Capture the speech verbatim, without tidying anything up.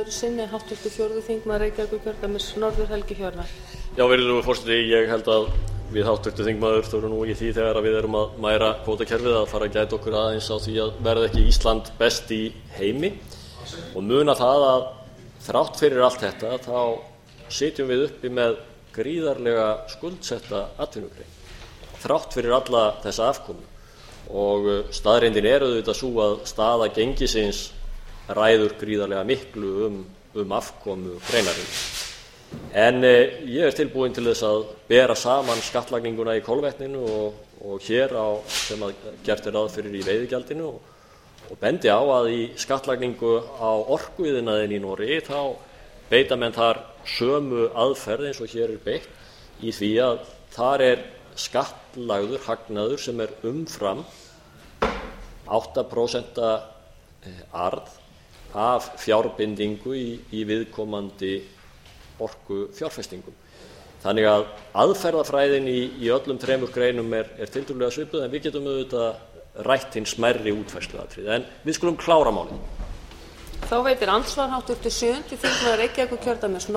öðru sinni háttvirtur fjórði þingmaður Reykjavíkurkjördæmis norður, Helgi Hjörvar. Já, virðulegur forseti, ég held að við háttvirtur þingmaður þurfum nú í því þegar við erum að mæra kvótakerfið að fara að gæta okkur aðeins á því að verða ekki Ísland best í heimi og muna það að þrátt fyrir allt þetta þá sitjum við uppi með gríðarlega skuldsetta atvinnugrein þrátt fyrir alla þessa afkomu og staðreyndin er auðvitað sú að staða gengisins ræður gríðarlega miklu um, um afkomu greinarinnar. En eh, ég er tilbúinn til þess að bera saman skattlagninguna í kolvetninu og, og hér á sem að gert er ráð fyrir í veiðigjaldinu og, og bendi á að í skattlagningu á orkuiðnaðinn í Noregi þá beita menn þar sömu aðferð eins og hér er beitt í því að þar er skattlagður hagnaður sem er umfram átta prósent arð af fjárbindingu í, í viðkomandi orkufjárfestingum. Þannig að aðferðafræðin í, í öllum þremur greinum er, er tiltölulega svipuð en við getum auðvitað rætt hinn smærri útfærsluatriði. En við skulum klára málið. Þá veitir andsvar háttvirtur sjöundi þingmaður Reykjavíkurkjördæmis